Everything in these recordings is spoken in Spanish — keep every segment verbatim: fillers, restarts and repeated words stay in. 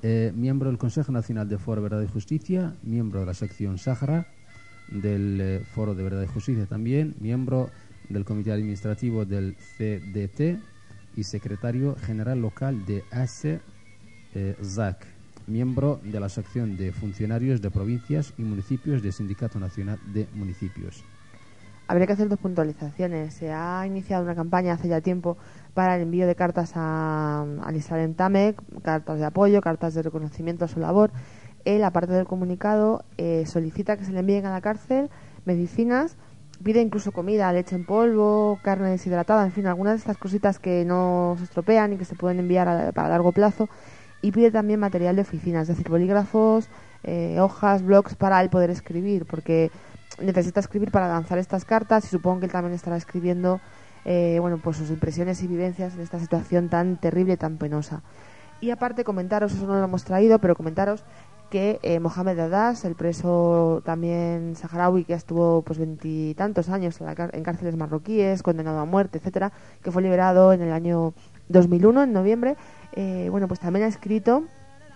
eh, miembro del Consejo Nacional de Foro Verdad y Justicia, miembro de la sección Sáhara del eh, Foro de Verdad y Justicia también, miembro del Comité Administrativo del C D T y secretario general local de A S E eh, Z A C, miembro de la sección de funcionarios de provincias y municipios del Sindicato Nacional de Municipios. Habría que hacer dos puntualizaciones. Se ha iniciado una campaña hace ya tiempo para el envío de cartas a, al Israel Tamec, cartas de apoyo, cartas de reconocimiento a su labor. Él, aparte del comunicado, eh, solicita que se le envíen a la cárcel medicinas, pide incluso comida, leche en polvo, carne deshidratada, en fin, algunas de estas cositas que no se estropean y que se pueden enviar a, para largo plazo. Y pide también material de oficina, es decir, bolígrafos, eh, hojas, blocs para él poder escribir, porque necesita escribir para lanzar estas cartas y supongo que él también estará escribiendo eh, bueno, pues sus impresiones y vivencias en esta situación tan terrible y tan penosa. Y aparte comentaros, eso no lo hemos traído, pero comentaros que eh, Mohamed Adas, el preso también saharaui que estuvo pues veintitantos años en, la, en cárceles marroquíes, condenado a muerte, etcétera, que fue liberado en el año dos mil uno, en noviembre, eh, bueno, pues también ha escrito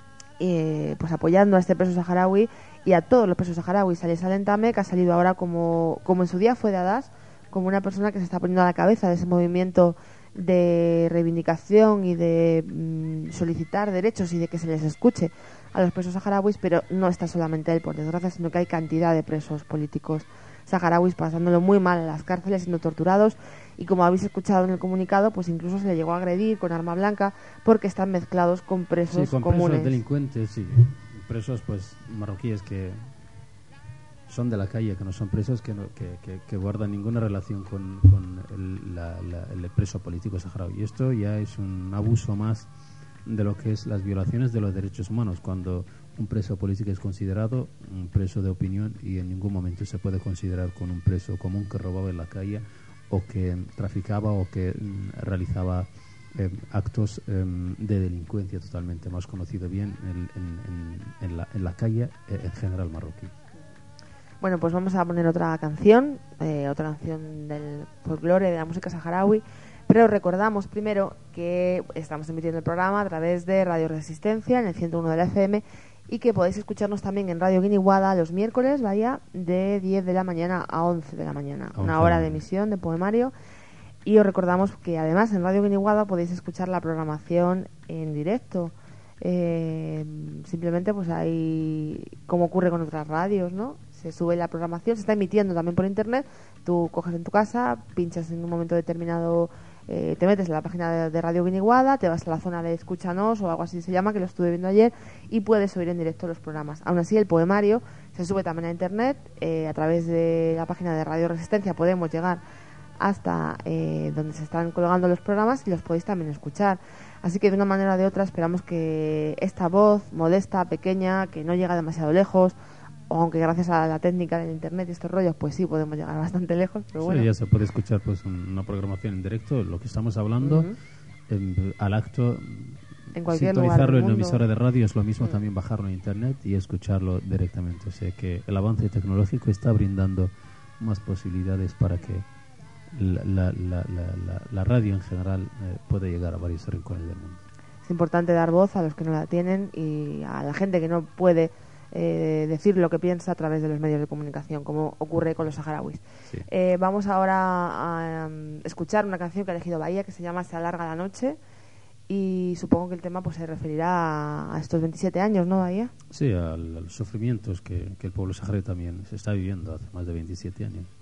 eh, pues apoyando a este preso saharaui y a todos los presos saharauis. Ali Salem Tamec ha salido ahora como, como en su día fue de Adas, como una persona que se está poniendo a la cabeza de ese movimiento de reivindicación y de mmm, solicitar derechos y de que se les escuche a los presos saharauis, pero no está solamente él, por desgracia, sino que hay cantidad de presos políticos saharauis pasándolo muy mal en las cárceles, siendo torturados, y como habéis escuchado en el comunicado, pues incluso se le llegó a agredir con arma blanca porque están mezclados con presos sí, con comunes. Presos delincuentes, sí. Presos pues marroquíes que son de la calle, que no son presos, que, no, que, que, que guardan ninguna relación con, con el, la, la, el preso político saharaui. Y esto ya es un abuso más de lo que es las violaciones de los derechos humanos, cuando un preso político es considerado un preso de opinión y en ningún momento se puede considerar con un preso común que robaba en la calle o que traficaba o que mm, realizaba eh, actos eh, de delincuencia totalmente, más conocido bien en, en, en, en, la, en la calle eh, en general marroquí. Bueno, pues vamos a poner otra canción, eh, otra canción del folclore, de la música saharaui, pero recordamos primero que estamos emitiendo el programa a través de Radio Resistencia en el ciento uno de la F M y que podéis escucharnos también en Radio Guiniguada los miércoles, vaya, de diez de la mañana a once de la mañana, una hora de emisión de poemario. Y os recordamos que además en Radio Guiniguada podéis escuchar la programación en directo. Eh, simplemente pues hay, como ocurre con otras radios, ¿no? Se sube la programación, se está emitiendo también por internet, tú coges en tu casa, pinchas en un momento determinado, eh, te metes en la página de, de Radio Guiniguada, te vas a la zona de Escúchanos o algo así se llama, que lo estuve viendo ayer, y puedes oír en directo los programas. Aún así el poemario se sube también a internet, eh, a través de la página de Radio Resistencia podemos llegar hasta eh, donde se están colgando los programas y los podéis también escuchar. Así que de una manera o de otra esperamos que esta voz modesta, pequeña, que no llega demasiado lejos, o aunque gracias a la técnica del internet y estos rollos, pues sí podemos llegar bastante lejos, pero bueno. Sí, ya se puede escuchar pues una programación en directo, lo que estamos hablando, uh-huh. en, al acto, en cualquier sintonizarlo lugar en una emisora de radio es lo mismo, uh-huh. también bajarlo en internet y escucharlo directamente. O sea que el avance tecnológico está brindando más posibilidades para que la, la, la, la, la, la radio en general eh, puede llegar a varios rincones del mundo. Es importante dar voz a los que no la tienen y a la gente que no puede eh, decir lo que piensa a través de los medios de comunicación, como ocurre con los saharauis. Sí. Eh, vamos ahora a, a um, escuchar una canción que ha elegido Bahía que se llama Se alarga la noche y supongo que el tema pues se referirá a, a estos veintisiete años, ¿no, Bahía? Sí, a, a los sufrimientos que, que el pueblo saharaui también se está viviendo hace más de veintisiete años.